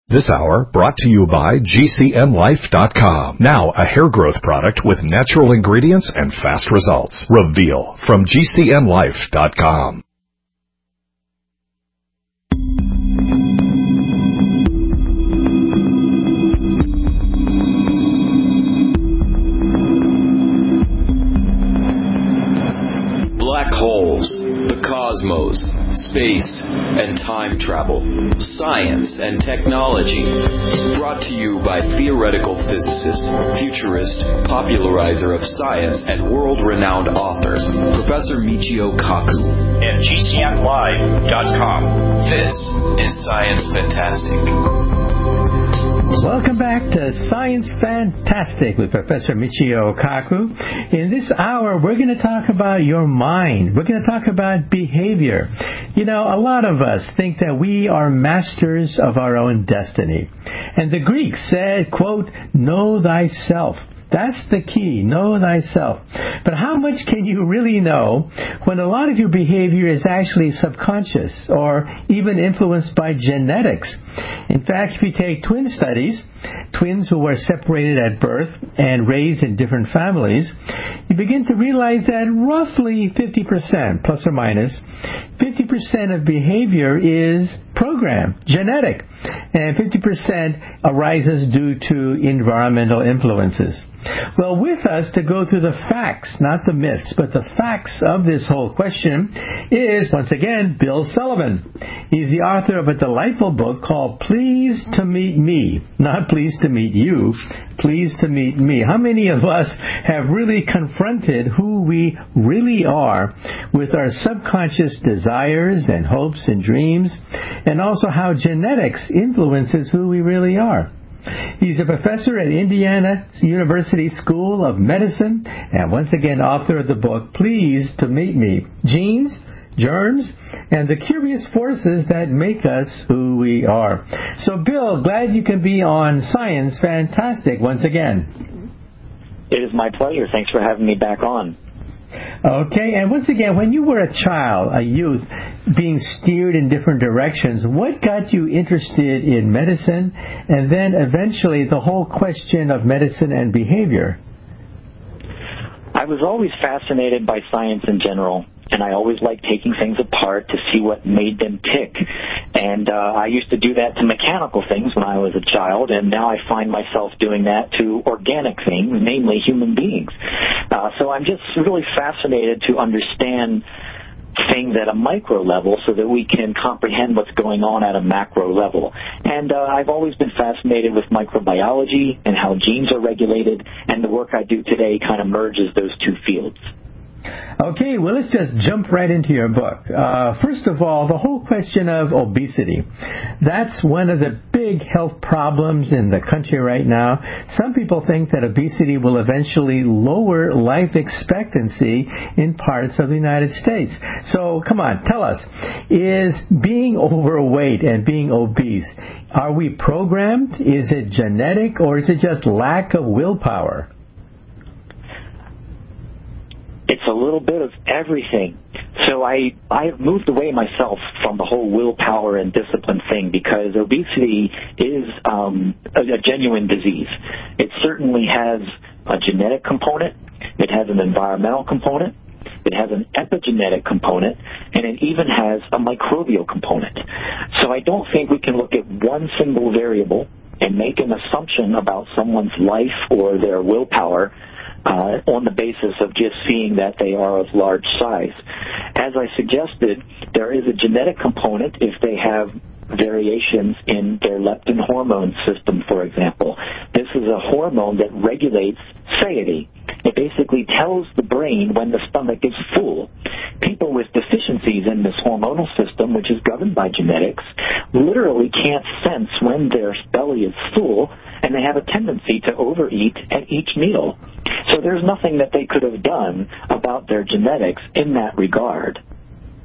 This hour brought to you by GCNlife.com. Now a hair growth product with natural ingredients and fast results. Reveal from GCNlife.com. Black holes, the cosmos, space, and time travel, science and technology. Brought to you by theoretical physicist, futurist, popularizer of science, and world-renowned author, Professor Michio Kaku. At GCNlive.com. This is Science Fantastic. Welcome back to Science Fantastic with Professor Michio Kaku. In this hour, we're going to talk about your mind. We're going to talk about behavior. You know, a lot of us think that we are masters of our own destiny. And the Greeks said, quote, know thyself. That's the key. Know thyself. But how much can you really know when a lot of your behavior is actually subconscious or even influenced by genetics? In fact, if you take twin studies, twins who were separated at birth and raised in different families, you begin to realize that roughly 50%, plus or minus, 50% of behavior is programmed, genetic, and 50% arises due to environmental influences. Well, with us to go through the facts, not the myths, but the facts of this whole question is, once again, Bill Sullivan. He's the author of a delightful book called Pleased to Meet Me. Not Pleased to Meet You, Pleased to Meet Me. How many of us have really confronted who we really are with our subconscious desires and hopes and dreams, and also how genetics influences who we really are? He's a professor at Indiana University School of Medicine, and once again, author of the book, Pleased to Meet Me, Genes, Germs, and the Curious Forces That Make Us Who We Are. So, Bill, glad you can be on Science Fantastic once again. It is my pleasure. Thanks for having me back on. Okay, and once again, when you were a child, a youth, being steered in different directions, what got you interested in medicine and then eventually the whole question of medicine and behavior? I was always fascinated by science in general, and I always liked taking things apart to see what made them tick. And I used to do that to mechanical things when I was a child, and now I find myself doing that to organic things, namely human beings. So I'm just really fascinated to understand things at a micro level so that we can comprehend what's going on at a macro level. And I've always been fascinated with microbiology and how genes are regulated, and the work I do today kind of merges those two fields. Okay, well, let's just jump right into your book. First of all, the whole question of obesity. That's one of the big health problems in the country right now. Some people think that obesity will eventually lower life expectancy in parts of the United States. So, come on, tell us, is being overweight and being obese, are we programmed? Is it genetic, or is it just lack of willpower? It's a little bit of everything. So I've moved away myself from the whole willpower and discipline thing because obesity is a genuine disease. It certainly has a genetic component. It has an environmental component. It has an epigenetic component, and it even has a microbial component. So I don't think we can look at one single variable and make an assumption about someone's life or their willpower on the basis of just seeing that they are of large size. As I suggested, there is a genetic component if they have variations in their leptin hormone system, for example. This is a hormone that regulates satiety. It basically tells the brain when the stomach is full. People with deficiencies in this hormonal system, which is governed by genetics, literally can't sense when their belly is full, and they have a tendency to overeat at each meal. So there's nothing that they could have done about their genetics in that regard.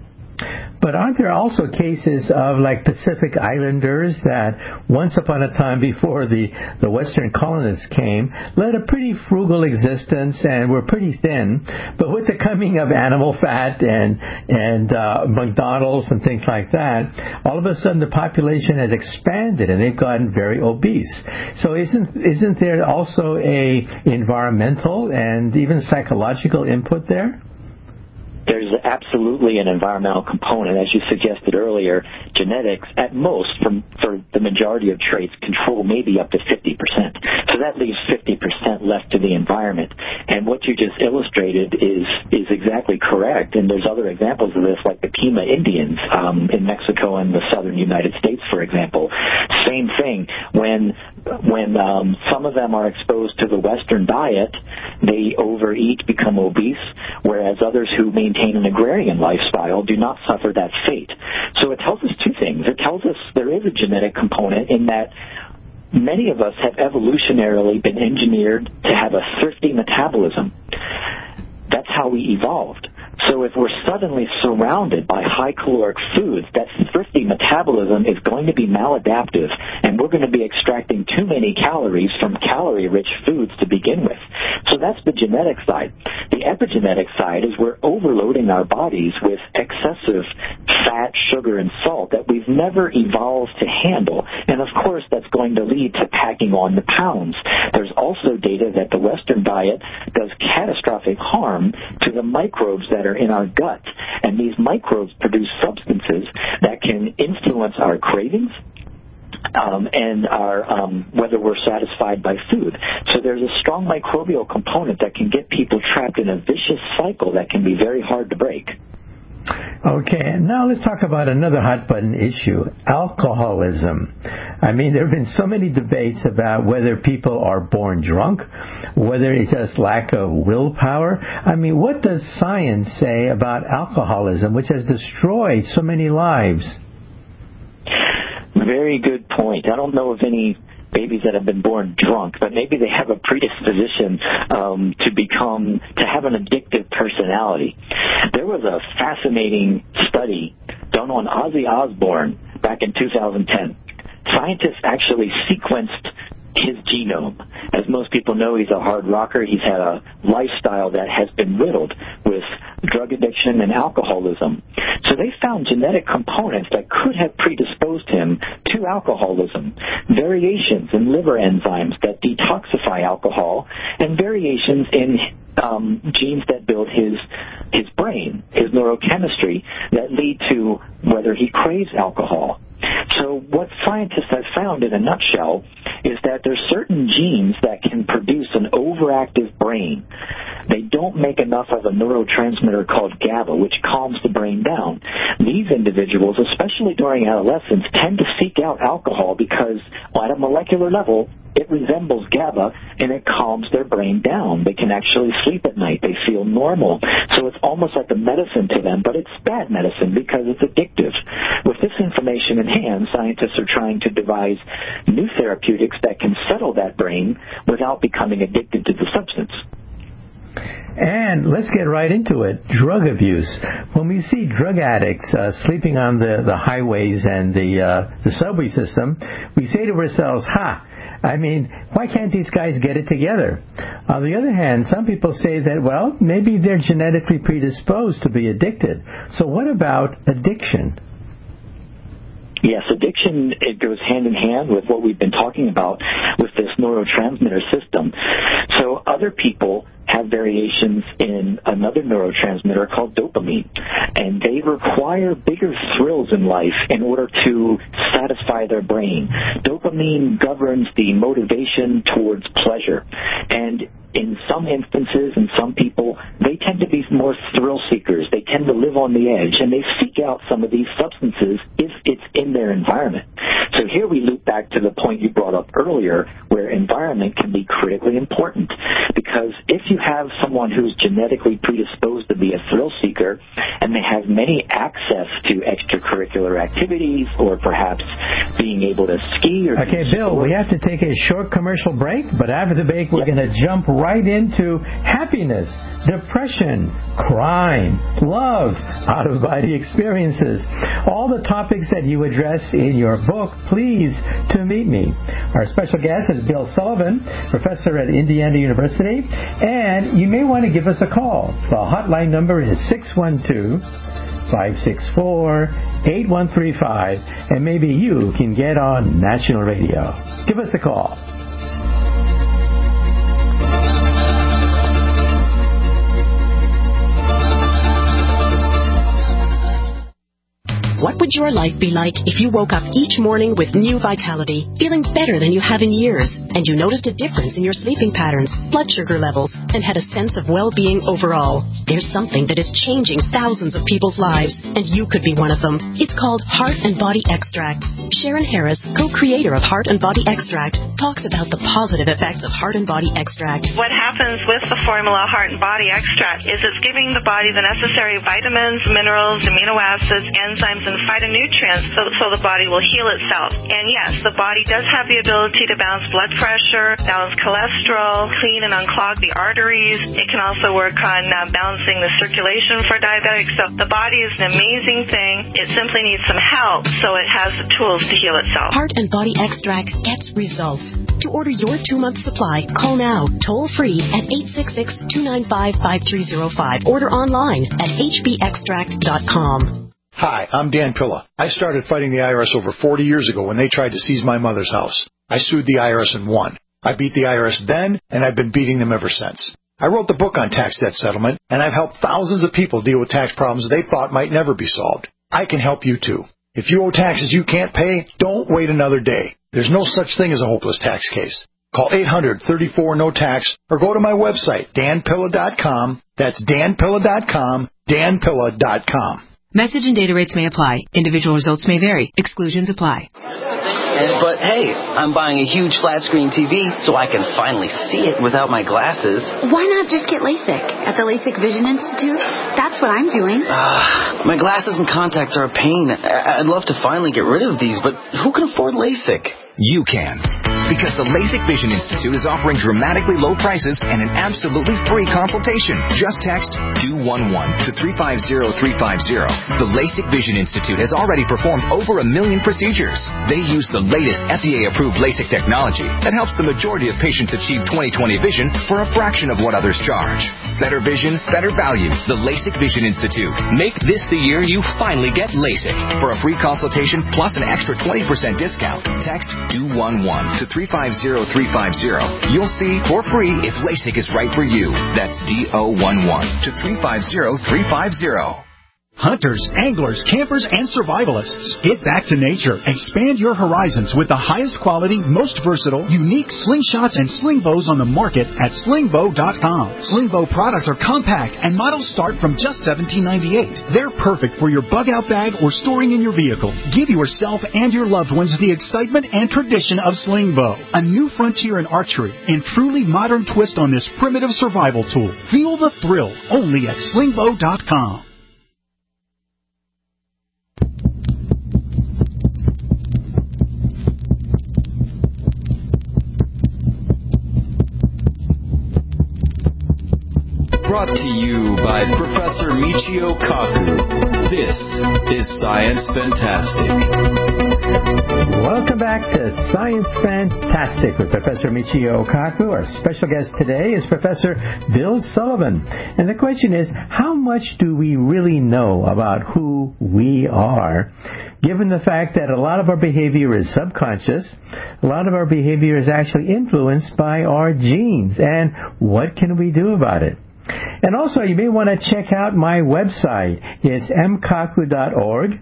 But aren't there also cases of like Pacific Islanders that once upon a time before the Western colonists came led a pretty frugal existence and were pretty thin, but with the coming of animal fat and McDonald's and things like that, all of a sudden the population has expanded and they've gotten very obese. So isn't there also a environmental and even psychological input there? There's absolutely an environmental component. As you suggested earlier, genetics, at most, for the majority of traits, control maybe up to 50%. So that leaves 50% left to the environment. And what you just illustrated is exactly correct. And there's other examples of this, like the Pima Indians in Mexico and the southern United States, for example. Same thing. When some of them are exposed to the Western diet, they overeat, become obese, whereas others who maintain an agrarian lifestyle do not suffer that fate. So it tells us two things. It tells us there is a genetic component in that many of us have evolutionarily been engineered to have a thrifty metabolism. That's how we evolved. So if we're suddenly surrounded by high-caloric foods, that thrifty metabolism is going to be maladaptive, and we're going to be extracting too many calories from calorie-rich foods to begin with. So that's the genetic side. The epigenetic side is we're overloading our bodies with excessive fat, sugar, and salt that we've never evolved to handle. And, of course, that's going to lead to packing on the pounds. There's also data that the Western diet does catastrophic harm to the microbes that are in our gut. And these microbes produce substances that can influence our cravings and our whether we're satisfied by food. So there's a strong microbial component that can get people trapped in a vicious cycle that can be very hard to break. Okay, now let's talk about another hot-button issue, alcoholism. I mean, there have been so many debates about whether people are born drunk, whether it's just lack of willpower. I mean, what does science say about alcoholism, which has destroyed so many lives? Very good point. I don't know of any babies that have been born drunk, but maybe they have a predisposition to have an addictive personality. There was a fascinating study done on Ozzy Osbourne back in 2010. Scientists actually sequenced his genome. As most people know, he's a hard rocker. He's had a lifestyle that has been riddled with drug addiction and alcoholism. So they found genetic components that could have predisposed him to alcoholism, variations in liver enzymes that detoxify alcohol, and variations in genes that build his brain, his neurochemistry, that lead to whether he craves alcohol. So what scientists have found in a nutshell is that there's certain genes that can produce an overactive brain. They don't make enough of a neurotransmitter called GABA, which calms the brain down. These individuals, especially during adolescence, tend to seek out alcohol because at a molecular level, it resembles GABA and it calms their brain down. They can actually sleep at night. They feel normal. So it's almost like a medicine to them, but it's bad medicine because it's addictive. With this information in hand, scientists are trying to devise new therapeutics that can settle that brain without becoming addicted to the substance. And let's get right into it. Drug abuse. When we see drug addicts sleeping on the highways and the subway system, we say to ourselves, I mean, why can't these guys get it together? On the other hand, some people say that, well, maybe they're genetically predisposed to be addicted. So what about addiction? Yes, addiction, it goes hand in hand with what we've been talking about with this neurotransmitter system. So other people have variations in another neurotransmitter called dopamine, and they require bigger thrills in life in order to satisfy their brain. Dopamine governs the motivation towards pleasure, and in some instances, in some people, they tend to be more thrill seekers. They tend to live on the edge, and they seek out some of these substances if it's in their environment. So here we loop back to the point you brought up earlier, where environment can be critically important. Because if you have someone who's genetically predisposed to be a thrill seeker, and they have many access to extracurricular activities, or perhaps being able to ski or Okay, Bill, we have to take a short commercial break, but after the break, we're going to jump right into happiness, depression, crime, love, out-of-body experiences, all the topics that you address in your book, Pleased to Meet Me. Our special guest is Bill Sullivan, professor at Indiana University, and you may want to give us a call. The hotline number is 612-564-8135, and maybe you can get on national radio. Give us a call. What would your life be like if you woke up each morning with new vitality, feeling better than you have in years, and you noticed a difference in your sleeping patterns, blood sugar levels, and had a sense of well-being overall? There's something that is changing thousands of people's lives, and you could be one of them. It's called Heart and Body Extract. Sharon Harris, co-creator of Heart and Body Extract, talks about the positive effects of Heart and Body Extract. What happens with the formula Heart and Body Extract is it's giving the body the necessary vitamins, minerals, amino acids, enzymes, and phytonutrients so the body will heal itself. And yes, the body does have the ability to balance blood pressure, balance cholesterol, clean and unclog the arteries. It can also work on balancing the circulation for diabetics. So the body is an amazing thing. It simply needs some help so it has the tools to heal itself. Heart and Body Extract gets results. To order your 2-month supply, call now, toll-free at 866-295-5305. Order online at hbextract.com. Hi, I'm Dan Pilla. I started fighting the IRS over 40 years ago when they tried to seize my mother's house. I sued the IRS and won. I beat the IRS then, and I've been beating them ever since. I wrote the book on tax debt settlement, and I've helped thousands of people deal with tax problems they thought might never be solved. I can help you too. If you owe taxes you can't pay, don't wait another day. There's no such thing as a hopeless tax case. Call 800-34-NO-TAX or go to my website, danpilla.com. That's danpilla.com, danpilla.com. Message and data rates may apply. Individual results may vary. Exclusions apply. But hey, I'm buying a huge flat-screen TV so I can finally see it without my glasses. Why not just get LASIK at the LASIK Vision Institute? That's what I'm doing. My glasses and contacts are a pain. I'd love to finally get rid of these, but who can afford LASIK? You can. Because the LASIK Vision Institute is offering dramatically low prices and an absolutely free consultation. Just text 211 to 350350. The LASIK Vision Institute has already performed over 1 million procedures. They use the latest FDA-approved LASIK technology that helps the majority of patients achieve 20/20 vision for a fraction of what others charge. Better vision, better value. The LASIK Vision Institute. Make this the year you finally get LASIK. For a free consultation plus an extra 20% discount, text 211 to 350350. You'll see for free if LASIK is right for you. That's D-O-11 to 350350. Hunters, anglers, campers, and survivalists. Get back to nature. Expand your horizons with the highest quality, most versatile, unique slingshots and sling bows on the market at slingbow.com. Slingbow products are compact and models start from just $17.98. They're perfect for your bug-out bag or storing in your vehicle. Give yourself and your loved ones the excitement and tradition of Slingbow, a new frontier in archery and truly modern twist on this primitive survival tool. Feel the thrill only at slingbow.com. Brought to you by Professor Michio Kaku. This is Science Fantastic. Welcome back to Science Fantastic with Professor Michio Kaku. Our special guest today is Professor Bill Sullivan. And the question is, how much do we really know about who we are? Given the fact that a lot of our behavior is subconscious, a lot of our behavior is actually influenced by our genes. And what can we do about it? And also, you may want to check out my website. It's mkaku.org,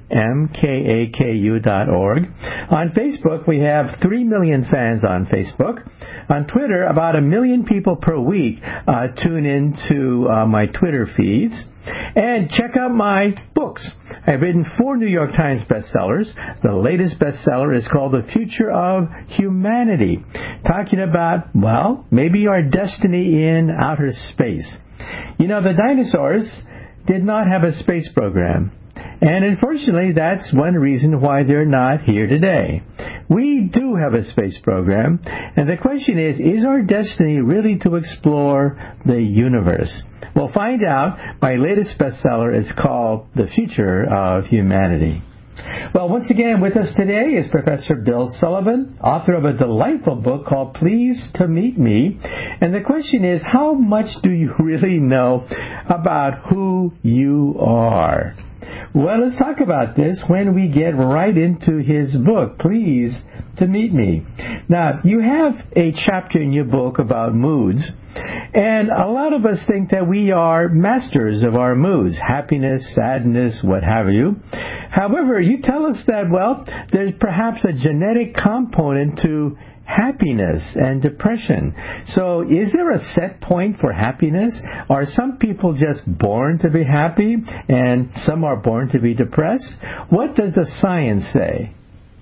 mkaku.org. On Facebook, we have 3 million fans on Facebook. On Twitter, about 1 million people per week tune into my Twitter feeds. And check out my books. I've written 4 New York Times bestsellers. The latest bestseller is called The Future of Humanity, talking about, well, maybe our destiny in outer space. You know, the dinosaurs did not have a space program. And unfortunately, that's one reason why they're not here today. We do have a space program, and the question is our destiny really to explore the universe? We'll find out. My latest bestseller is called The Future of Humanity. Well, once again, with us today is Professor Bill Sullivan, author of a delightful book called Pleased to Meet Me. And the question is, how much do you really know about who you are? Well, let's talk about this when we get right into his book, Pleased to Meet Me. Now, you have a chapter in your book about moods, and a lot of us think that we are masters of our moods, happiness, sadness, what have you. However, you tell us that, well, there's perhaps a genetic component to happiness and depression. So is there a set point for happiness? Are some people just born to be happy and some are born to be depressed? What does the science say?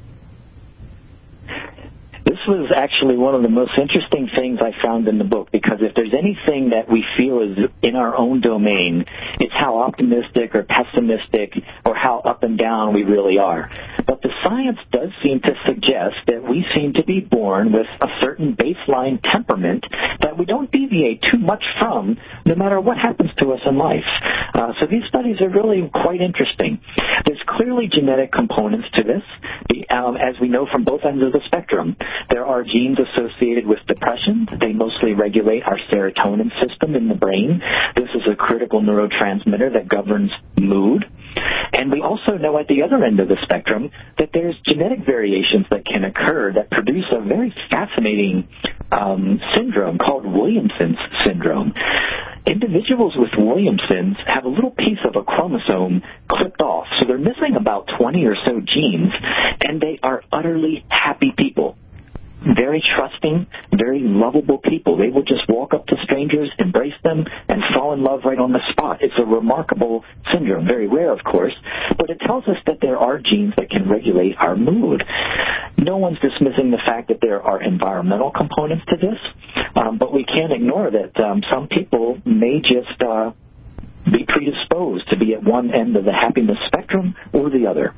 This was actually one of the most interesting things I found in the book, because if there's anything that we feel is in our own domain, it's how optimistic or pessimistic or how up and down we really are. But the science does seem to suggest that we seem to be born with a certain baseline temperament that we don't deviate too much from, no matter what happens to us in life. So these studies are really quite interesting. There's clearly genetic components to this, as we know from both ends of the spectrum. There are genes associated with depression. They mostly regulate our serotonin system in the brain. This is a critical neurotransmitter that governs mood. And we also know at the other end of the spectrum that there's genetic variations that can occur that produce a very fascinating syndrome called Williamson's syndrome. Individuals with Williamson's have a little piece of a chromosome clipped off, so they're missing about 20 or so genes, and they are utterly happy people. Very trusting, very lovable people. They will just walk up to strangers, embrace them, and fall in love right on the spot. It's a remarkable syndrome. Very rare, of course, but it tells us that there are genes that can regulate our mood. No one's dismissing the fact that there are environmental components to this, but we can't ignore that some people may just be predisposed to be at one end of the happiness spectrum or the other.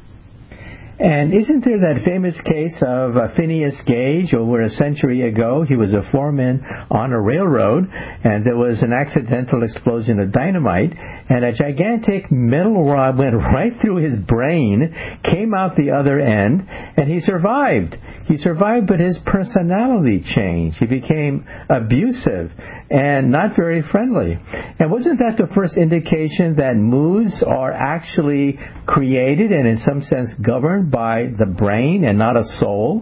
And isn't there that famous case of Phineas Gage over a century ago? He was a foreman on a railroad, and there was an accidental explosion of dynamite, and a gigantic metal rod went right through his brain, came out the other end, and he survived. He survived, but his personality changed. He became abusive and not very friendly. And wasn't that the first indication that moods are actually created and in some sense governed by the brain and not a soul?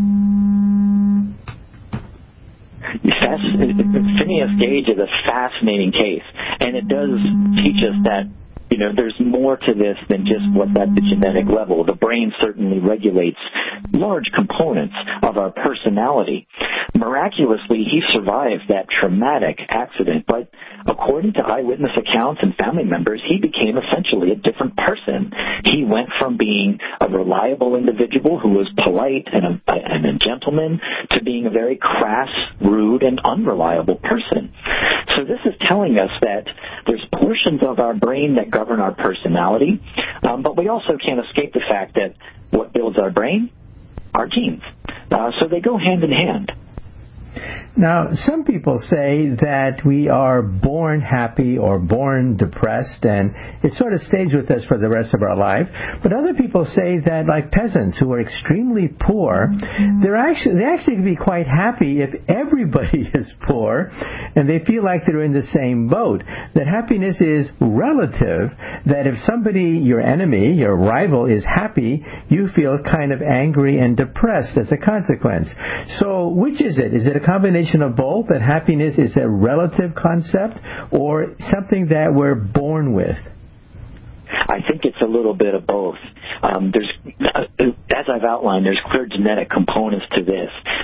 Phineas Gage is a fascinating case, and it does teach us that there's more to this than just what's at the genetic level. The brain certainly regulates large components of our personality. Miraculously, he survived that traumatic accident, but according to eyewitness accounts and family members, he became essentially a different person. He went from being a reliable individual who was polite and a gentleman to being a very crass, rude, and unreliable person. So this is telling us that there's portions of our brain that govern our personality, but we also can't escape the fact that what builds our brain? Our genes. So they go hand in hand. Now, some people say that we are born happy or born depressed, and it sort of stays with us for the rest of our life. But other people say that, like peasants who are extremely poor, they actually can be quite happy if everybody is poor, and they feel like they're in the same boat. That happiness is relative, that if somebody, your enemy, your rival, is happy, you feel kind of angry and depressed as a consequence. So which is it? Is it a combination of both, that happiness is a relative concept or something that we're born with? I think it's a little bit of both. As I've outlined, there's clear genetic components to this, but you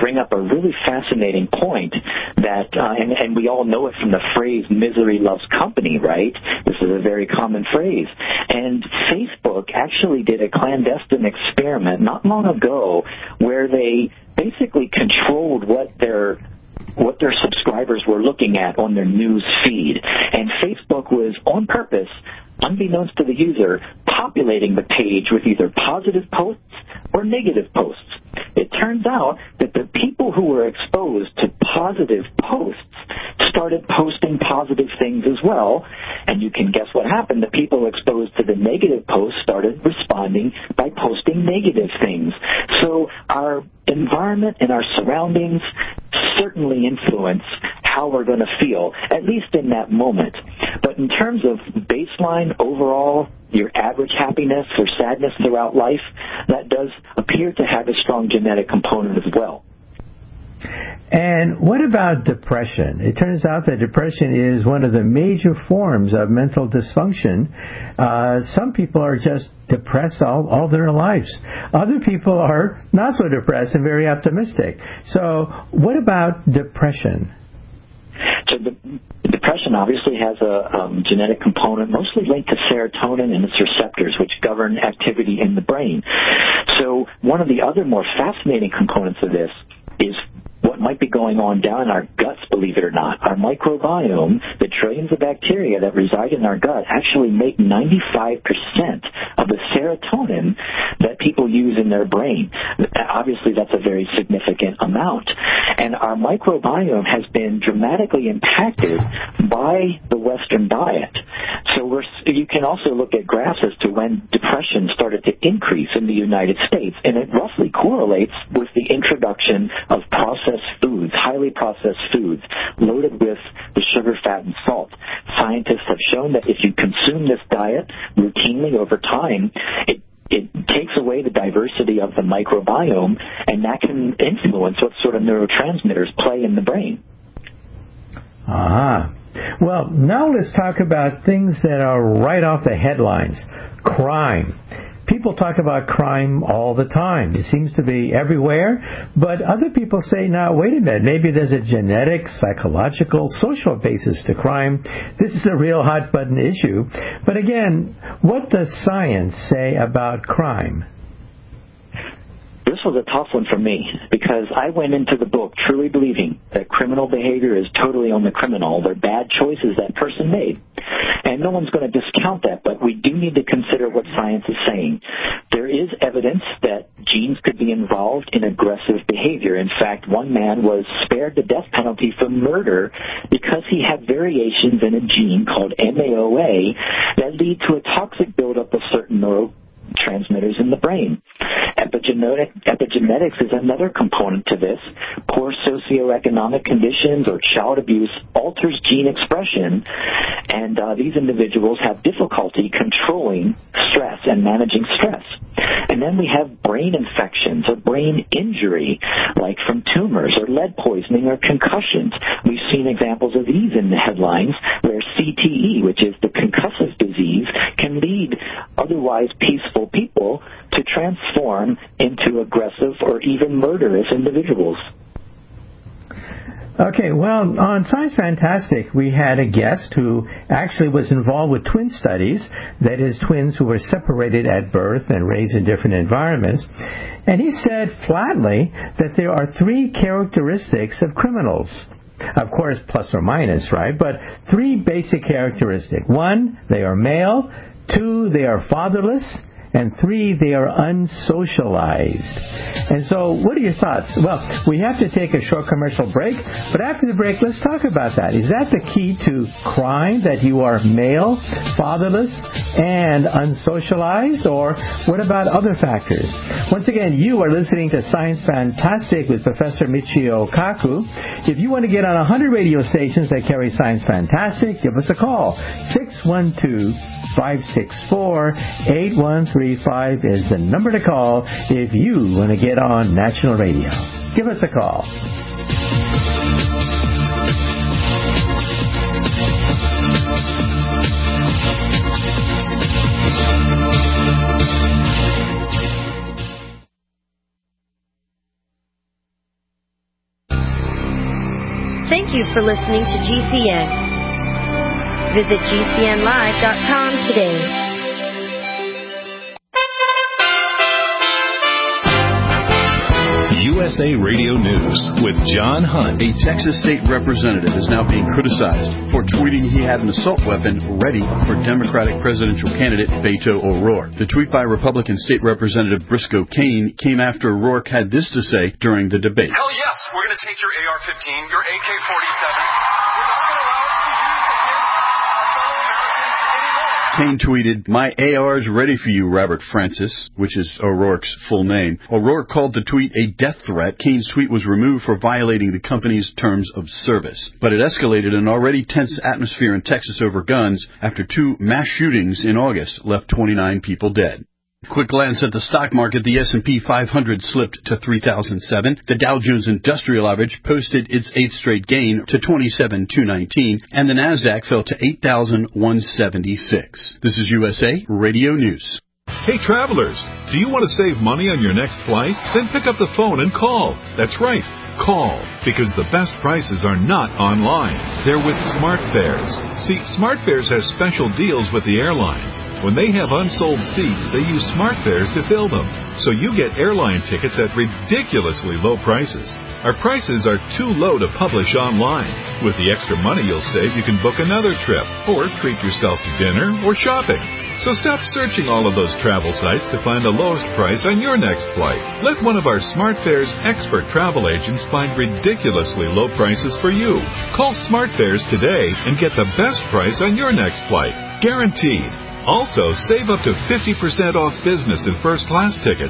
bring up a really fascinating point that, and we all know it from the phrase "misery loves company," right? This is a very common phrase. And Facebook actually did a clandestine experiment not long ago where they basically controlled what their subscribers were looking at on their news feed. And Facebook was, on purpose, unbeknownst to the user, populating the page with either positive posts or negative posts. It turns out that the people who were exposed to positive posts started posting positive things as well, and you can guess what happened. The people exposed to the negative posts started responding by posting negative things. So our environment and our surroundings certainly influence how we're going to feel, at least in that moment. But in terms of baseline, overall, your average happiness or sadness throughout life, that does appear to have a strong genetic component as well. And what about depression? It turns out that depression is one of the major forms of mental dysfunction. Some people are just depressed all their lives. Other people are not so depressed and very optimistic. So what about depression? So depression obviously has a genetic component mostly linked to serotonin and its receptors, which govern activity in the brain. So one of the other more fascinating components of this is what might be going on down in our guts, believe it or not. Our microbiome, the trillions of bacteria that reside in our gut, actually make 95% of the serotonin that people use in their brain. Obviously, that's a very significant amount. And our microbiome has been dramatically impacted by the Western diet. So you can also look at graphs as to when depression started to increase in the United States, and it roughly correlates with the introduction of processed foods, highly processed foods, loaded with the sugar, fat, and salt. Scientists have shown that if you consume this diet routinely over time, it takes away the diversity of the microbiome, and that can influence what sort of neurotransmitters play in the brain. Well, now let's talk about things that are right off the headlines. Crime. People talk about crime all the time. It seems to be everywhere. But other people say, now, wait a minute, maybe there's a genetic, psychological, social basis to crime. This is a real hot-button issue. But again, what does science say about crime? This was a tough one for me because I went into the book truly believing that criminal behavior is totally on the criminal. They're bad choices that person made. And no one's going to discount that, but we do need to consider what science is saying. There is evidence that genes could be involved in aggressive behavior. In fact, one man was spared the death penalty for murder because he had variations in a gene called MAOA that lead to a toxic buildup of certain neurotransmitters in the brain. Epigenetics is another component to this. Poor socioeconomic conditions or child abuse alters gene expression, and these individuals have difficulty controlling stress and managing stress. And then we have brain infections or brain injury, like from tumors or lead poisoning or concussions. We've seen examples of these in the headlines where CTE, which is the concussive disease, can lead otherwise peaceful people to transform into aggressive or even murderous individuals. Okay, well, on Science Fantastic, we had a guest who actually was involved with twin studies, that is, twins who were separated at birth and raised in different environments. And he said flatly that there are three characteristics of criminals. Of course, plus or minus, right? But three basic characteristics. One, they are male. Two, they are fatherless. And three, they are unsocialized. And so, what are your thoughts? Well, we have to take a short commercial break, but after the break, let's talk about that. Is that the key to crime, that you are male, fatherless, and unsocialized? Or what about other factors? Once again, you are listening to Science Fantastic with Professor Michio Kaku. If you want to get on 100 radio stations that carry Science Fantastic, give us a call. 612-564-8135 is the number to call if you want to get on national radio. Give us a call. Thank you for listening to GCN. Visit GCNlive.com today. USA Radio News with John Hunt. A Texas state representative is now being criticized for tweeting he had an assault weapon ready for Democratic presidential candidate Beto O'Rourke. The tweet by Republican State Representative Briscoe Cain came after O'Rourke had this to say during the debate. Hell yes, we're going to take your AR-15, your AK-47. We're not going to allow us to use against our fellow Americans anymore. Cain tweeted, "My AR's ready for you, Robert Francis," which is O'Rourke's full name. O'Rourke called the tweet a death threat. Cain's tweet was removed for violating the company's terms of service. But it escalated an already tense atmosphere in Texas over guns after 2 mass shootings in August left 29 people dead. Quick glance at the stock market. The S&P 500 slipped to 3,007. The Dow Jones Industrial Average posted its 8th straight gain to 27,219, and the Nasdaq fell to 8,176. This is USA Radio News. Hey travelers, do you want to save money on your next flight? Then pick up the phone and call. That's right. Call, because the best prices are not online. They're with SmartFares. See, SmartFares has special deals with the airlines. When they have unsold seats, they use SmartFares to fill them. So you get airline tickets at ridiculously low prices. Our prices are too low to publish online. With the extra money you'll save, you can book another trip, or treat yourself to dinner or shopping. So stop searching all of those travel sites to find the lowest price on your next flight. Let one of our SmartFares expert travel agents find ridiculously low prices for you. Call SmartFares today and get the best price on your next flight. Guaranteed. Also, save up to 50% off business and first-class tickets.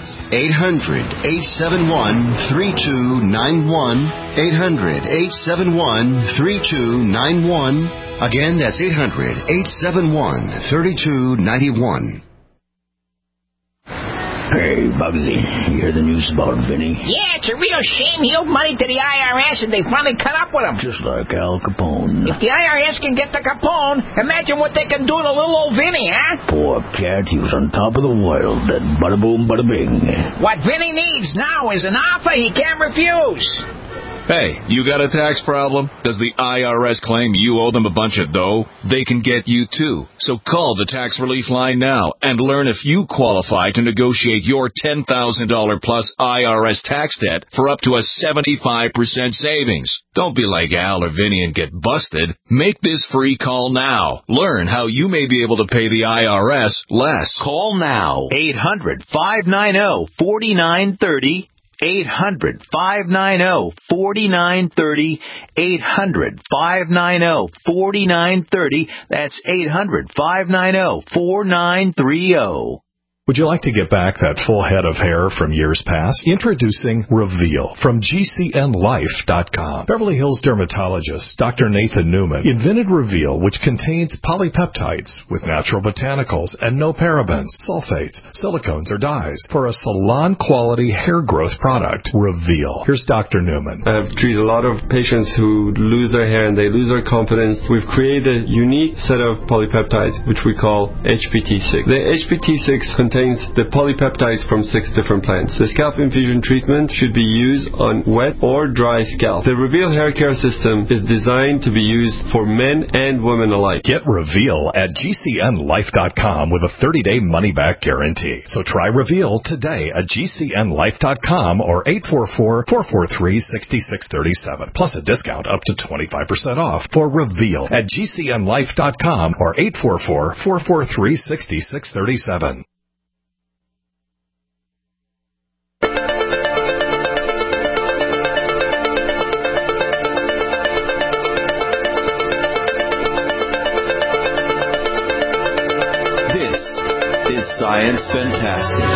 800-871-3291. 800-871-3291. Again, that's 800-871-3291. Hey, Bugsy, you hear the news about Vinny? Yeah, it's a real shame. He owed money to the IRS, and they finally cut up with him. Just like Al Capone. If the IRS can get to Capone, imagine what they can do to little old Vinny, huh? Poor cat, he was on top of the world. That bada boom, bada bing. What Vinny needs now is an offer he can't refuse. Hey, you got a tax problem? Does the IRS claim you owe them a bunch of dough? They can get you too. So call the Tax Relief Line now and learn if you qualify to negotiate your $10,000 plus IRS tax debt for up to a 75% savings. Don't be like Al or Vinny and get busted. Make this free call now. Learn how you may be able to pay the IRS less. Call now. 800-590-4930. 800-590-4930. 800-590-4930. That's 800-590-4930. Would you like to get back that full head of hair from years past? Introducing Reveal from GCNlife.com. Beverly Hills dermatologist Dr. Nathan Newman invented Reveal, which contains polypeptides with natural botanicals and no parabens, sulfates, silicones, or dyes for a salon-quality hair growth product. Reveal. Here's Dr. Newman. I've treated a lot of patients who lose their hair and they lose their confidence. We've created a unique set of polypeptides, which we call HPT6. The HPT6 contains the polypeptides from 6 different plants. The scalp infusion treatment should be used on wet or dry scalp. The Reveal hair care system is designed to be used for men and women alike. Get Reveal at GCNlife.com with a 30-day money-back guarantee. So try Reveal today at GCNlife.com or 844-443-6637. Plus a discount up to 25% off for Reveal at GCNlife.com or 844-443-6637. Science Fantastic.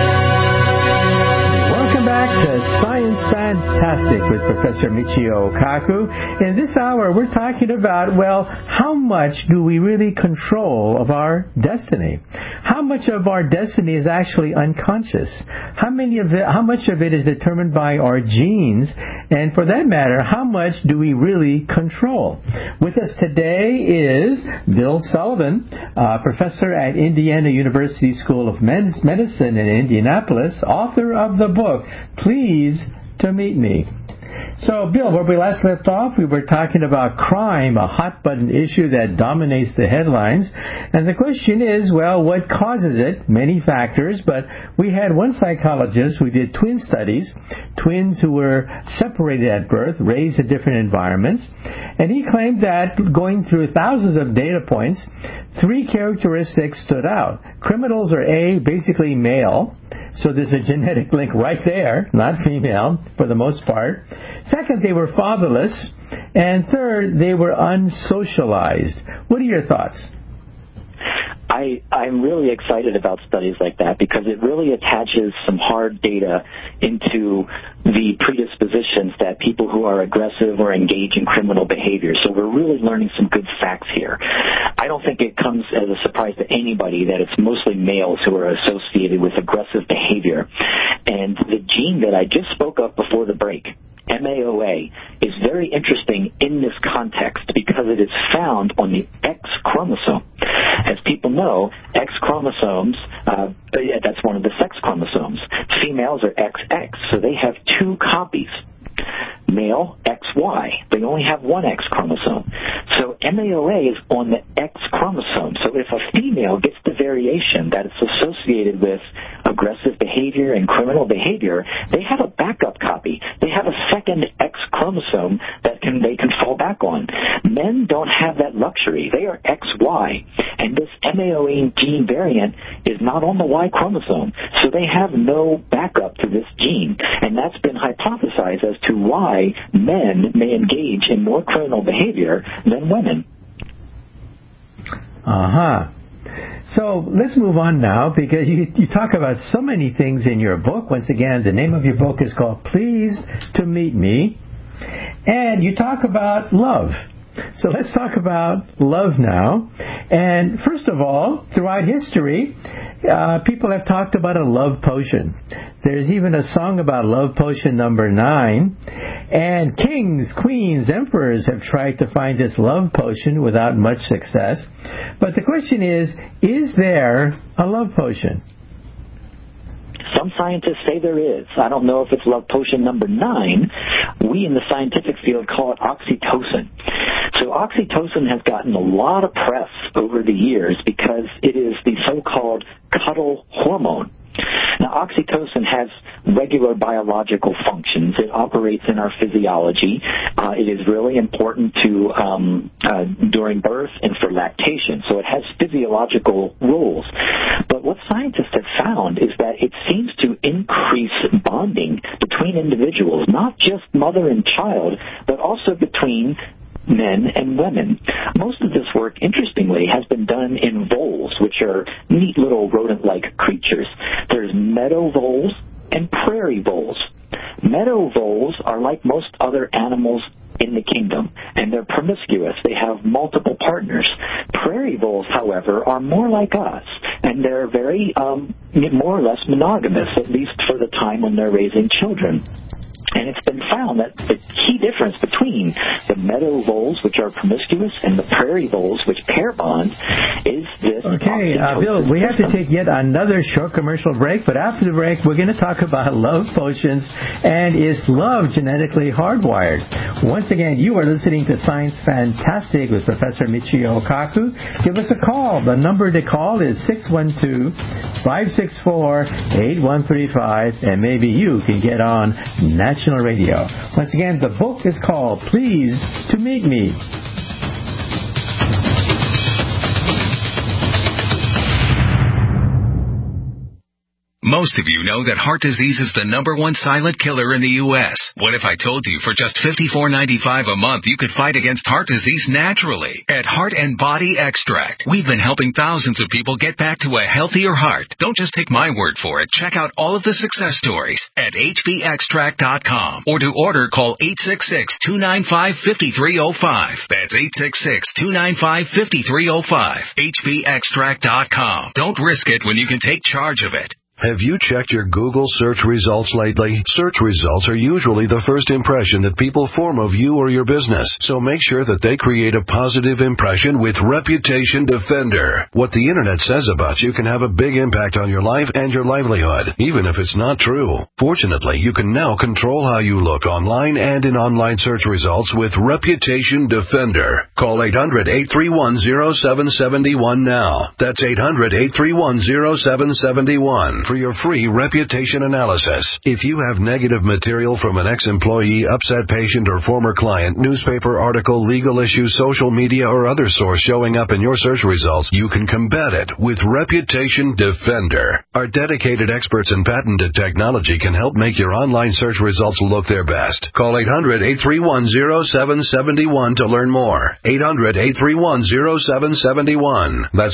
Welcome back to Science Fantastic with Professor Michio Kaku. In this hour, we're talking about, well, how much do we really control of our destiny? How much of our destiny is actually unconscious? How much of it is determined by our genes? And for that matter, how much do we really control? With us today is Bill Sullivan, professor at Indiana University School of Medicine in Indianapolis, author of the book, Pleased to Meet Me. So, Bill, where we last left off, we were talking about crime, a hot-button issue that dominates the headlines. And the question is, well, what causes it? Many factors, but we had one psychologist who did twin studies, twins who were separated at birth, raised in different environments, and he claimed that going through thousands of data points, 3 characteristics stood out. Criminals are A, basically male, so there's a genetic link right there, not female for the most part. Second, they were fatherless. And third, they were unsocialized. What are your thoughts? I'm really excited about studies like that because it really attaches some hard data into the predispositions that people who are aggressive or engage in criminal behavior. So we're really learning some good facts here. I don't think it comes as a surprise to anybody that it's mostly males who are associated with aggressive behavior. And the gene that I just spoke of before the break, MAOA, is very interesting in this context because it is found on the X chromosome. As people know, X chromosomes, that's one of the sex chromosomes. Females are XX, so they have 2 copies. Male, XY. They only have 1 X chromosome. So MAOA is on the X chromosome. So if a female gets the variation that is associated with aggressive behavior and criminal behavior, they have a backup copy. They have a second X chromosome that they can fall back on. Men don't have that luxury. They are XY. And this MAOA gene variant is not on the Y chromosome. So they have no backup to this gene. And that's been hypothesized as to why men may engage in more criminal behavior than women. So let's move on now because you talk about so many things in your book. Once again, the name of your book is called Pleased to Meet Me. And you talk about love. So let's talk about love now. And first of all, throughout history, people have talked about a love potion. There's even a song about love potion number 9. And kings, queens, emperors have tried to find this love potion without much success. But the question is there a love potion? Some scientists say there is. I don't know if it's love potion number 9. We in the scientific field call it oxytocin. So oxytocin has gotten a lot of press over the years because it is the so-called cuddle hormone. Now, oxytocin has regular biological functions. It operates in our physiology. It is really important to during birth and for lactation. So it has physiological roles. But what scientists have found is that it seems to increase bonding between individuals, not just mother and child, but also between men and women. Most of this work, interestingly, has been done in voles, which are neat little rodent-like creatures. There's meadow voles and prairie voles. Meadow voles are like most other animals in the kingdom, and they're promiscuous. They have multiple partners. Prairie voles, however, are more like us, and they're very more or less monogamous, at least for the time when they're raising children. And it's been found that the key difference between the meadow voles, which are promiscuous, and the prairie voles, which pair bond, is this. Okay, Bill, we have to take yet another short commercial break, but after the break, we're going to talk about love potions and is love genetically hardwired? Once again, you are listening to Science Fantastic with Professor Michio Kaku. Give us a call. The number to call is 612-564-8135, and maybe you can get on National Radio. Once again, the book is called Pleased to Meet Me. Most of you know that heart disease is the #1 silent killer in the U.S. What if I told you for just $54.95 a month you could fight against heart disease naturally? At Heart and Body Extract, we've been helping thousands of people get back to a healthier heart. Don't just take my word for it. Check out all of the success stories at hbextract.com. Or to order, call 866-295-5305. That's 866-295-5305. hbextract.com. Don't risk it when you can take charge of it. Have you checked your Google search results lately? Search results are usually the first impression that people form of you or your business, so make sure that they create a positive impression with Reputation Defender. What the internet says about you can have a big impact on your life and your livelihood, even if it's not true. Fortunately, you can now control how you look online and in online search results with Reputation Defender. Call 800-831-0771 now. That's 800-831-0771 for your free reputation analysis. If you have negative material from an ex-employee, upset patient, or former client, newspaper article, legal issue, social media, or other source showing up in your search results, you can combat it with Reputation Defender. Our dedicated experts in patented technology can help make your online search results look their best. Call 800-831-0771 to learn more. 800-831-0771. That's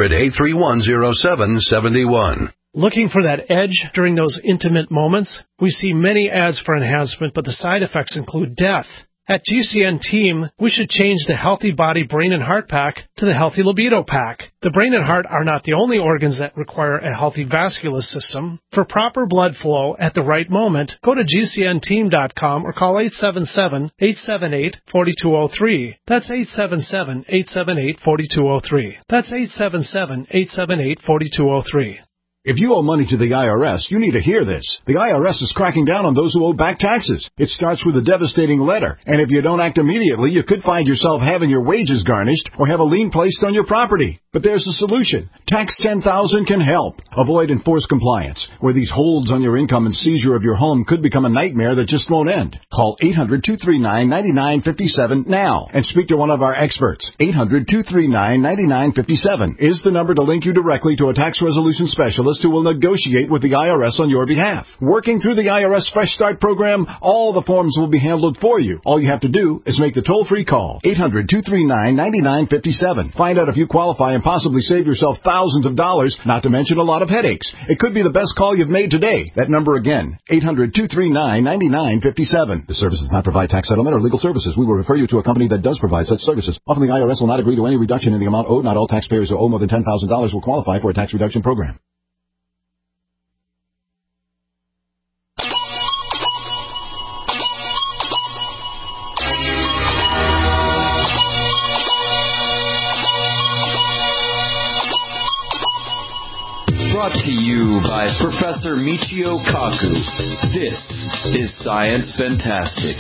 800-831-0771. Looking for that edge during those intimate moments? We see many ads for enhancement, but the side effects include death. At GCN Team, we should change the Healthy Body, Brain, and Heart Pack to the Healthy Libido Pack. The brain and heart are not the only organs that require a healthy vascular system. For proper blood flow at the right moment, go to GCNteam.com or call 877-878-4203. That's 877-878-4203. That's 877-878-4203. If you owe money to the IRS, you need to hear this. The IRS is cracking down on those who owe back taxes. It starts with a devastating letter, and if you don't act immediately, you could find yourself having your wages garnished or have a lien placed on your property. But there's a solution. Tax 10,000 can help. Avoid enforced compliance, where these holds on your income and seizure of your home could become a nightmare that just won't end. Call 800-239-9957 now and speak to one of our experts. 800-239-9957 is the number to link you directly to a tax resolution specialist who will negotiate with the IRS on your behalf. Working through the IRS Fresh Start program, all the forms will be handled for you. All you have to do is make the toll-free call. 800-239-9957. Find out if you qualify and possibly save yourself thousands of dollars, not to mention a lot of headaches. It could be the best call you've made today. That number again, 800-239-9957. This service does not provide tax settlement or legal services. We will refer you to a company that does provide such services. Often the IRS will not agree to any reduction in the amount owed. Not all taxpayers who owe more than $10,000 will qualify for a tax reduction program. Brought to you by Professor Michio Kaku. This is Science Fantastic.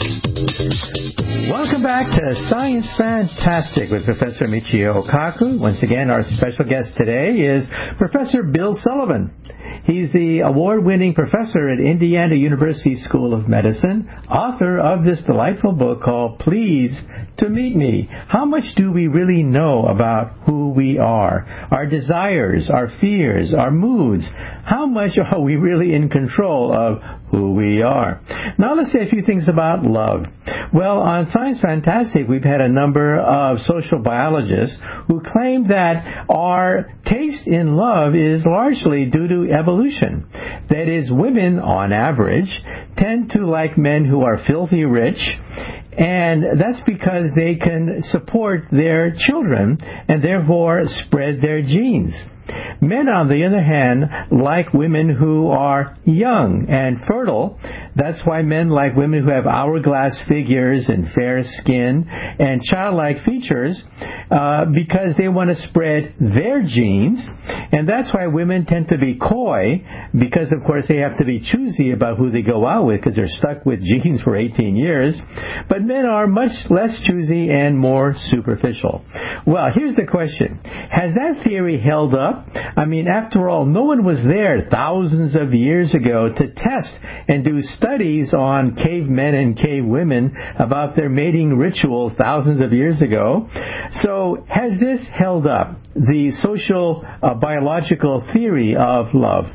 Welcome back to Science Fantastic with Professor Michio Kaku. Once again, our special guest today is Professor Bill Sullivan. He's the award-winning professor at Indiana University School of Medicine, author of this delightful book called Pleased to Meet Me. How much do we really know about who we are, our desires, our fears, our moods? How much are we really in control of who we are? Now let's say a few things about love. Well, on Science Fantastic, we've had a number of social biologists who claim that our taste in love is largely due to evolution. That is, women, on average, tend to like men who are filthy rich, and that's because they can support their children and therefore spread their genes. Men, on the other hand, like women who are young and fertile. That's why men like women who have hourglass figures and fair skin and childlike features, because they want to spread their genes. And that's why women tend to be coy, because, of course, they have to be choosy about who they go out with because they're stuck with genes for 18 years. But men are much less choosy and more superficial. Well, here's the question. Has that theory held up? I mean, after all, no one was there thousands of years ago to test and do studies on cavemen and cavewomen about their mating rituals thousands of years ago. So has this held up, the social biological theory of love?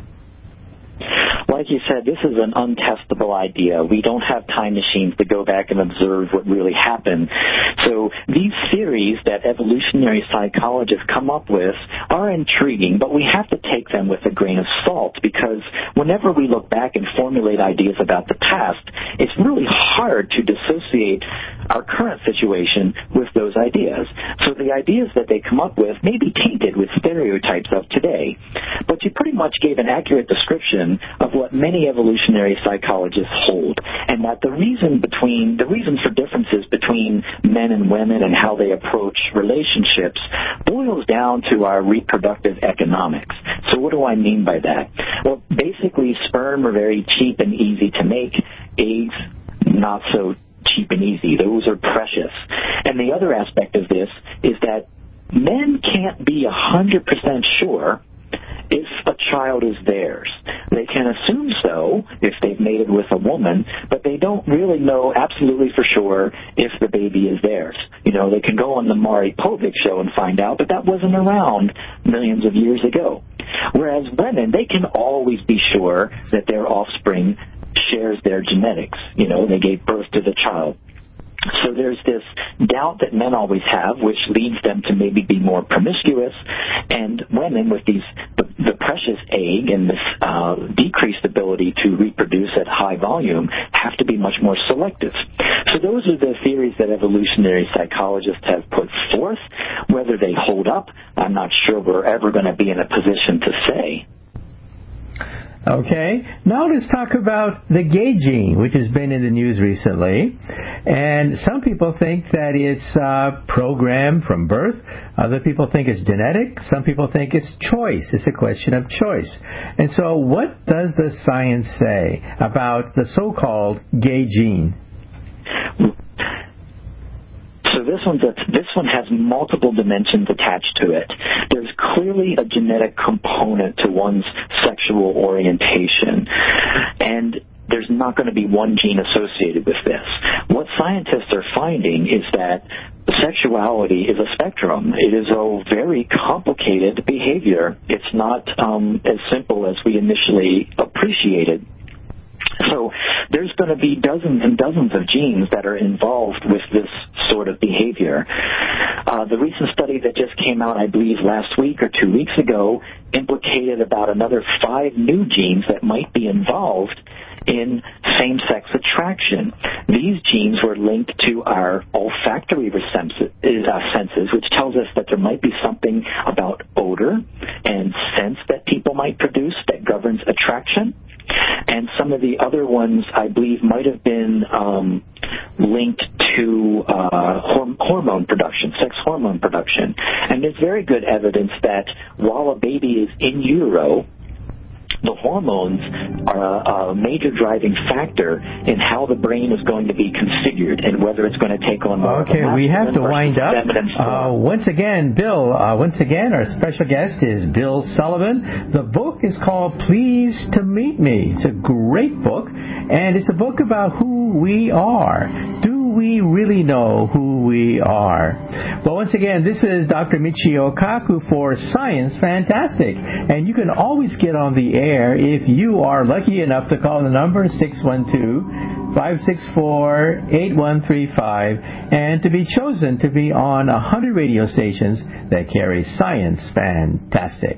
Like you said, this is an untestable idea. We don't have time machines to go back and observe what really happened. So these theories that evolutionary psychologists come up with are intriguing, but we have to take them with a grain of salt, because whenever we look back and formulate ideas about the past, it's really hard to dissociate our current situation with those ideas. So the ideas that they come up with may be tainted with stereotypes of today, but you pretty much gave an accurate description of what many evolutionary psychologists hold, and that the reason for differences between men and women and how they approach relationships boils down to our reproductive economics. So what do I mean by that? Well, basically, sperm are very cheap and easy to make. Eggs, not so cheap and easy. Those are precious. And the other aspect of this is that men can't be 100% sure if a child is theirs. They can assume so if they've mated with a woman, but they don't really know absolutely for sure if the baby is theirs. You know, they can go on the Maury Povich show and find out, but that wasn't around millions of years ago. Whereas women, they can always be sure that their offspring shares their genetics. You know, they gave birth to the child. So there's this doubt that men always have, which leads them to maybe be more promiscuous, and women with the precious egg and this decreased ability to reproduce at high volume have to be much more selective. So those are the theories that evolutionary psychologists have put forth. Whether they hold up, I'm not sure we're ever going to be in a position to say. Okay, now let's talk about the gay gene, which has been in the news recently. And some people think that it's programmed from birth. Other people think it's genetic. Some people think it's choice. It's a question of choice. And so what does the science say about the so-called gay gene? So this one has multiple dimensions attached to it. There's clearly a genetic component to one's sexual orientation, and there's not going to be one gene associated with this. What scientists are finding is that sexuality is a spectrum. It is a very complicated behavior. It's not as simple as we initially appreciated. So there's going to be dozens and dozens of genes that are involved with this sort of behavior. The recent study that just came out, I believe, last week or 2 weeks ago, implicated about another 5 new genes that might be involved in same-sex attraction. These genes were linked to our olfactory senses, which tells us that there might be something about odor and scents that people might produce that governs attraction. And some of the other ones, I believe, might have been linked to hormone production, sex hormone production. And there's very good evidence that while a baby is in utero, the hormones are a major driving factor in how the brain is going to be configured and whether it's going to take on more. Okay, we have to wind up. Once again, Bill, our special guest is Bill Sullivan. The book is called Pleased to Meet Me. It's a great book, and it's a book about who we are. Do we really know who we are? Well, once again, this is Dr. Michio Kaku for Science Fantastic, and you can always get on the air if you are lucky enough to call the number 612-564-8135 and to be chosen to be on 100 radio stations that carry Science Fantastic.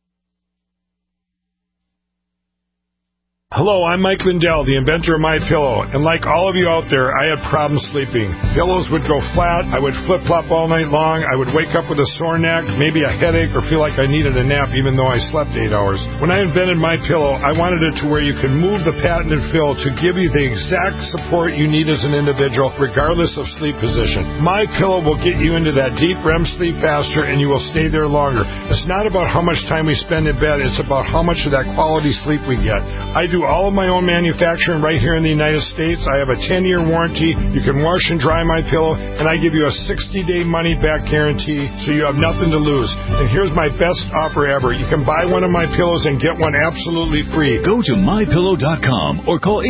Hello, I'm Mike Lindell, the inventor of MyPillow, and like all of you out there, I had problems sleeping. Pillows would go flat, I would flip-flop all night long, I would wake up with a sore neck, maybe a headache, or feel like I needed a nap even though I slept 8 hours. When I invented MyPillow, I wanted it to where you can move the patented fill to give you the exact support you need as an individual, regardless of sleep position. MyPillow will get you into that deep REM sleep faster, and you will stay there longer. It's not about how much time we spend in bed, it's about how much of that quality sleep we get. I do all of my own manufacturing right here in the United States. I have a 10-year warranty. You can wash and dry my pillow, and I give you a 60-day money-back guarantee, so you have nothing to lose. And here's my best offer ever. You can buy one of my pillows and get one absolutely free. Go to MyPillow.com or call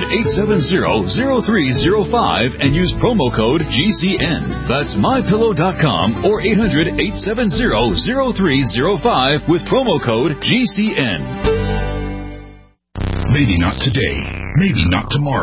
800-870-0305 and use promo code GCN. That's MyPillow.com or 800-870-0305 with promo code GCN. Maybe not today, maybe not tomorrow,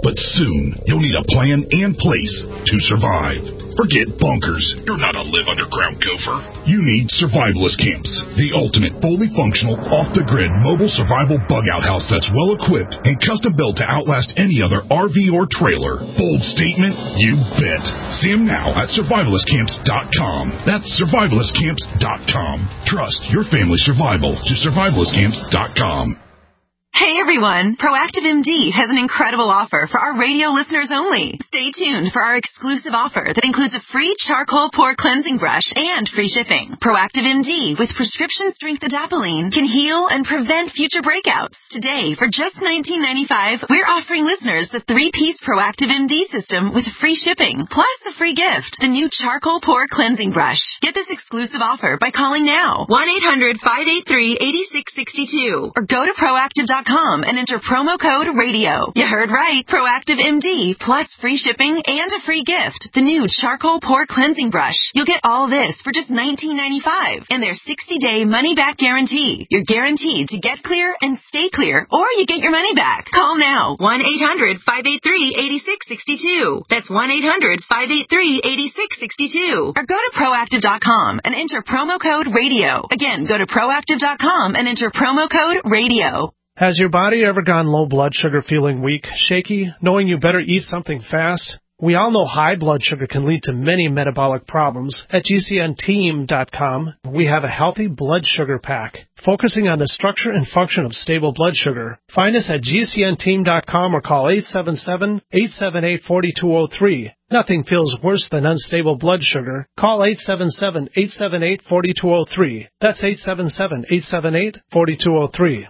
But soon, you'll need a plan and place to survive. Forget bunkers. You're not a live underground gopher. You need Survivalist Camps, the ultimate fully functional, off-the-grid mobile survival bug-out house that's well-equipped and custom-built to outlast any other RV or trailer. Bold statement? You bet. See them now at survivalistcamps.com. That's survivalistcamps.com. Trust your family's survival to survivalistcamps.com. Hey everyone, Proactive MD has an incredible offer for our radio listeners only. Stay tuned for our exclusive offer that includes a free charcoal pore cleansing brush and free shipping. Proactive MD with prescription strength adapalene can heal and prevent future breakouts. Today, for just $19.95, we're offering listeners the 3-piece Proactive MD system with free shipping, plus a free gift, the new charcoal pore cleansing brush. Get this exclusive offer by calling now, 1-800-583-8662, or go to proactive.com and enter promo code RADIO. You heard right. Proactive MD plus free shipping and a free gift. The new charcoal pore cleansing brush. You'll get all this for just $19.95 and their 60-day money-back guarantee. You're guaranteed to get clear and stay clear, or you get your money back. Call now. 1-800-583-8662. That's 1-800-583-8662. Or go to proactive.com and enter promo code RADIO. Again, go to proactive.com and enter promo code RADIO. Has your body ever gone low blood sugar, feeling weak, shaky, knowing you better eat something fast? We all know high blood sugar can lead to many metabolic problems. At GCNteam.com, we have a healthy blood sugar pack, focusing on the structure and function of stable blood sugar. Find us at GCNteam.com or call 877-878-4203. Nothing feels worse than unstable blood sugar. Call 877-878-4203. That's 877-878-4203.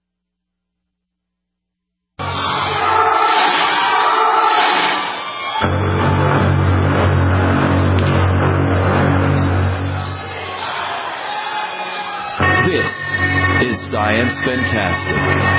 This is Science Fantastic.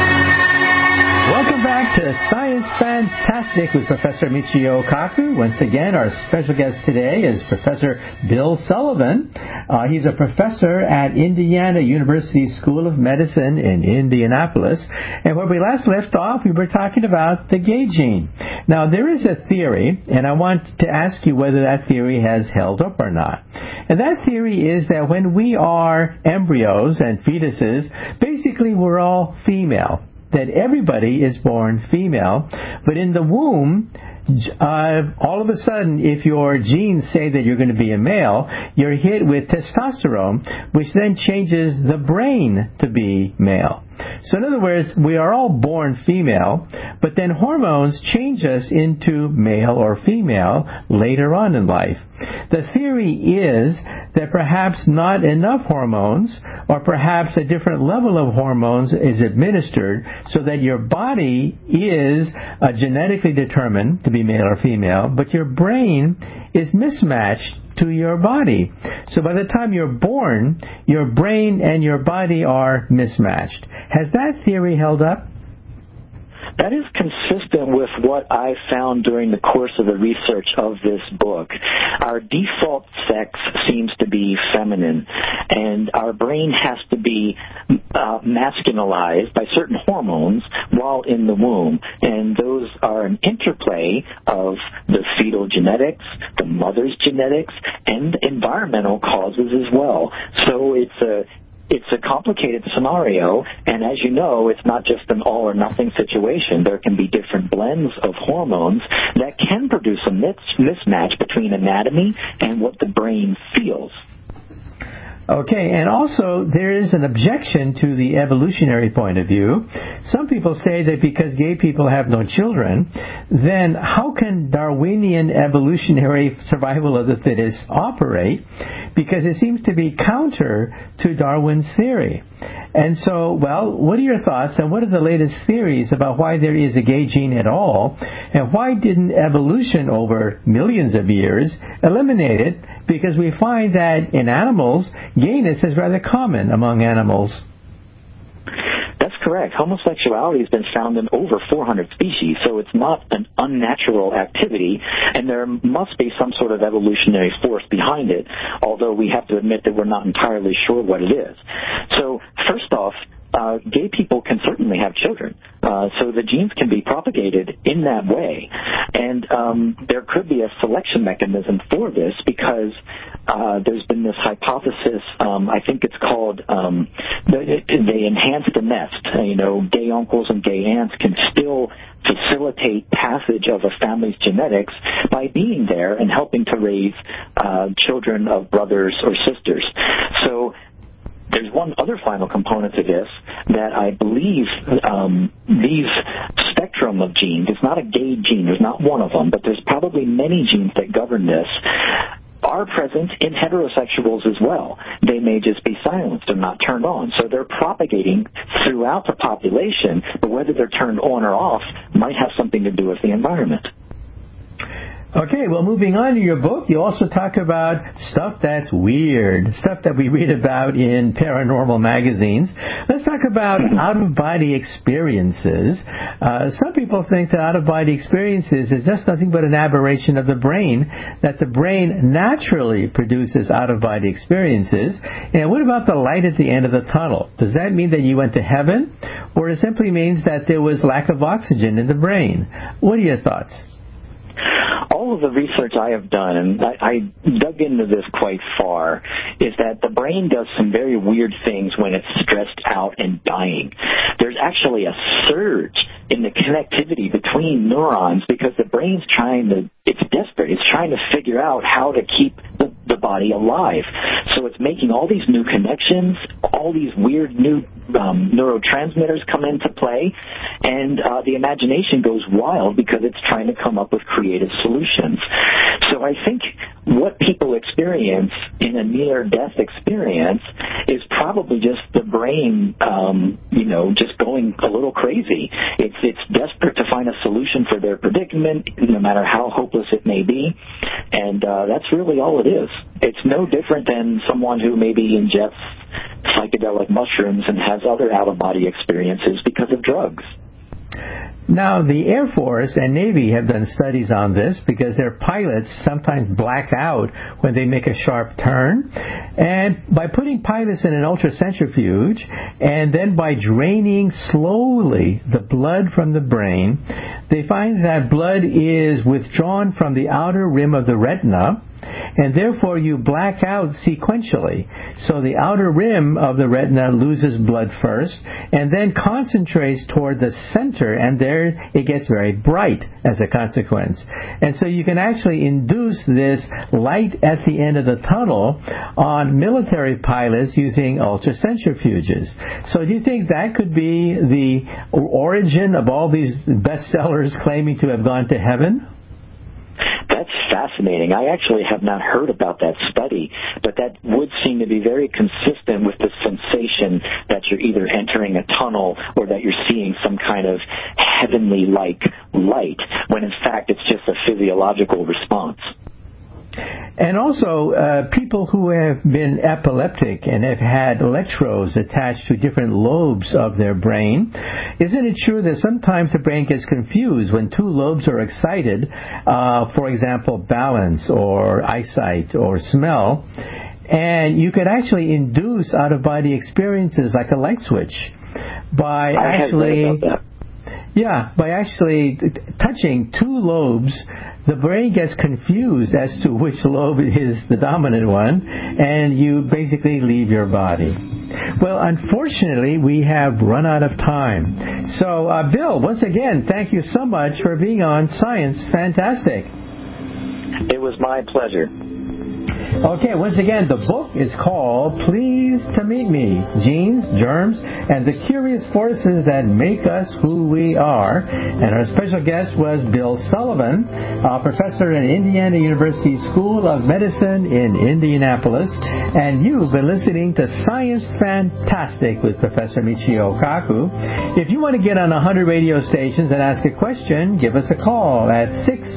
Welcome back to Science Fantastic with Professor Michio Kaku. Once again, our special guest today is Professor Bill Sullivan. He's a professor at Indiana University School of Medicine in Indianapolis. And when we last left off, we were talking about the gay gene. Now, there is a theory, and I want to ask you whether that theory has held up or not. And that theory is that when we are embryos and fetuses, basically we're all female. That everybody is born female, but in the womb, all of a sudden, if your genes say that you're going to be a male, you're hit with testosterone, which then changes the brain to be male. So in other words, we are all born female, but then hormones change us into male or female later on in life. The theory is that perhaps not enough hormones, or perhaps a different level of hormones is administered so that your body is genetically determined to be male or female, but your brain is mismatched to your body. So by the time you're born, your brain and your body are mismatched. Has that theory held up? That is consistent with what I found during the course of the research of this book. Our default sex seems to be feminine, and our brain has to be masculinized by certain hormones while in the womb. And those are an interplay of the fetal genetics, the mother's genetics, and environmental causes as well. So it's a complicated scenario, and as you know, it's not just an all-or-nothing situation. There can be different blends of hormones that can produce a mismatch between anatomy and what the brain feels. Okay, and also there is an objection to the evolutionary point of view. Some people say that because gay people have no children, then how can Darwinian evolutionary survival of the fittest operate? Because it seems to be counter to Darwin's theory. And so, well, what are your thoughts, and what are the latest theories about why there is a gay gene at all, and why didn't evolution over millions of years eliminate it? Because we find that in animals, gayness is rather common among animals. That's correct. Homosexuality has been found in over 400 species, so it's not an unnatural activity, and there must be some sort of evolutionary force behind it, although we have to admit that we're not entirely sure what it is. So, first off, gay people can certainly have children. So the genes can be propagated in that way. And there could be a selection mechanism for this because there's been this hypothesis, I think it's called, they enhance the nest. Gay uncles and gay aunts can still facilitate passage of a family's genetics by being there and helping to raise children of brothers or sisters. So there's one other final component to this that I believe these spectrum of genes, it's not a gay gene, there's not one of them, but there's probably many genes that govern this, are present in heterosexuals as well. They may just be silenced or not turned on. So they're propagating throughout the population, but whether they're turned on or off might have something to do with the environment. Okay, well, moving on to your book, you also talk about stuff that's weird, stuff that we read about in paranormal magazines. Let's talk about out-of-body experiences. Some people think that out-of-body experiences is just nothing but an aberration of the brain, that the brain naturally produces out-of-body experiences. And what about the light at the end of the tunnel? Does that mean that you went to heaven, or it simply means that there was lack of oxygen in the brain? What are your thoughts? All of the research I have done, and I dug into this quite far, is that the brain does some very weird things when it's stressed out and dying. There's actually a surge in the connectivity between neurons because the brain's it's desperate. It's trying to figure out how to keep the body alive. So it's making all these new connections, all these weird new neurotransmitters come into play, and the imagination goes wild because it's trying to come up with creative solutions. So I think what people experience in a near-death experience is probably just the brain, just going a little crazy. It's desperate to find a solution for their predicament, no matter how hopeless it may be, and that's really all it is. It's no different than someone who maybe ingests psychedelic mushrooms and has other out-of-body experiences because of drugs. Now, the Air Force and Navy have done studies on this because their pilots sometimes black out when they make a sharp turn. And by putting pilots in an ultracentrifuge and then by draining slowly the blood from the brain, they find that blood is withdrawn from the outer rim of the retina, and therefore you black out sequentially. So the outer rim of the retina loses blood first and then concentrates toward the center, and there it gets very bright as a consequence. And so you can actually induce this light at the end of the tunnel on military pilots using ultracentrifuges. So do you think that could be the origin of all these bestsellers claiming to have gone to heaven? That's fascinating. I actually have not heard about that study, but that would seem to be very consistent with the sensation that you're either entering a tunnel or that you're seeing some kind of heavenly-like light, when in fact it's just a physiological response. And also, people who have been epileptic and have had electrodes attached to different lobes of their brain, isn't it true that sometimes the brain gets confused when two lobes are excited, for example, balance or eyesight or smell, and you could actually induce out-of-body experiences like a light switch by actually touching two lobes. The brain gets confused as to which lobe is the dominant one, and you basically leave your body. Well, unfortunately, we have run out of time. So, Bill, once again, thank you so much for being on Science Fantastic. It was my pleasure. Okay, once again, the book is called Pleased to Meet Me, Genes, Germs, and the Curious Forces That Make Us Who We Are. And our special guest was Bill Sullivan, a professor in Indiana University School of Medicine in Indianapolis. And you've been listening to Science Fantastic with Professor Michio Kaku. If you want to get on 100 radio stations and ask a question, give us a call at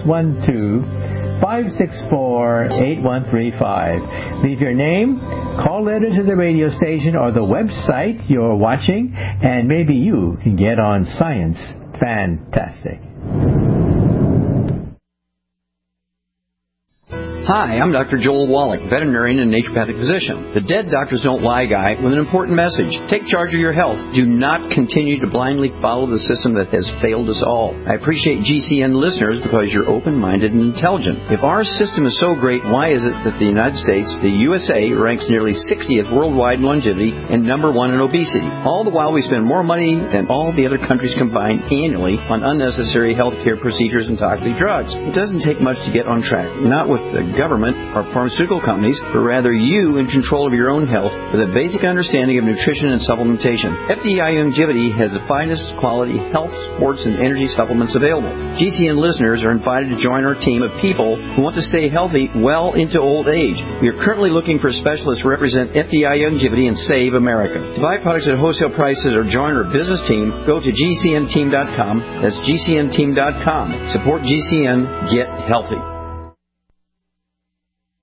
612-564-8135. Leave your name, call letter to the radio station or the website you're watching, and maybe you can get on Science Fantastic. Hi, I'm Dr. Joel Wallach, veterinarian and naturopathic physician. The Dead Doctors Don't Lie guy with an important message. Take charge of your health. Do not continue to blindly follow the system that has failed us all. I appreciate GCN listeners because you're open-minded and intelligent. If our system is so great, why is it that the United States, the USA, ranks nearly 60th worldwide in longevity and number 1 in obesity? All the while we spend more money than all the other countries combined annually on unnecessary healthcare procedures and toxic drugs. It doesn't take much to get on track, not with the government or pharmaceutical companies, but rather you in control of your own health with a basic understanding of nutrition and supplementation. FDI Longevity has the finest quality health, sports, and energy supplements available. GCN listeners are invited to join our team of people who want to stay healthy well into old age. We are currently looking for specialists to represent FDI Longevity and Save America. To buy products at wholesale prices or join our business team, go to GCNteam.com. That's GCNteam.com. Support GCN. Get healthy.